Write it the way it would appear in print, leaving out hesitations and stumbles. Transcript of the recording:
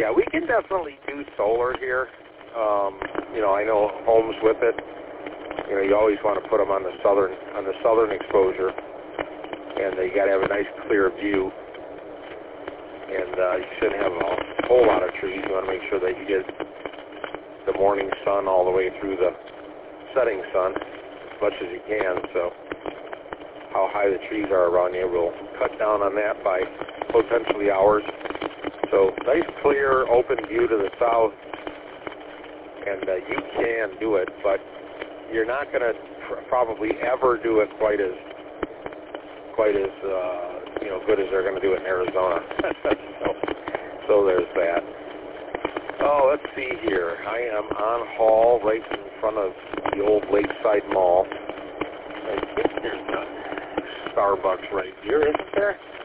Yeah, we can definitely do solar here. I know homes with it. You always want to put them on the southern exposure, and you got to have a nice clear view. And you shouldn't have a whole lot of trees. You want to make sure that you get the morning sun all the way through the setting sun as much as you can. So how high the trees are around you will cut down on that by potentially hours. So nice, clear, open view to the south, and you can do it, but you're not going to probably ever do it quite as good as they're going to do it in Arizona. so there's that. Oh, let's see here. I am on Hall, right in front of the old Lakeside Mall. I think there's a Starbucks right here, isn't there?